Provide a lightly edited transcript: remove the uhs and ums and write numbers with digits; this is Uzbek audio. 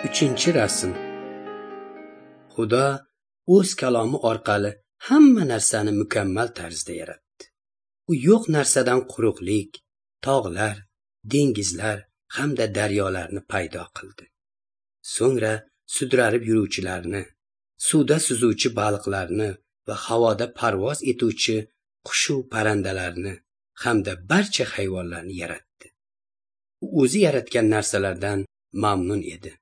Uchinchi rasm. Xudo o'z kalomi orqali hamma narsani mukammal tarzda yaratdi. U yo'q narsadan quruqlik, tog'lar, dengizlar hamda daryolarni paydo qildi. So'ngra sudrarib yuruvchilarni, suvda suzuvchi baliqlarni va havoda parvoz etuvchi qush-u parandalarni hamda barcha hayvonlarni yaratdi. U o'zi yaratgan narsalardan mamnun edi.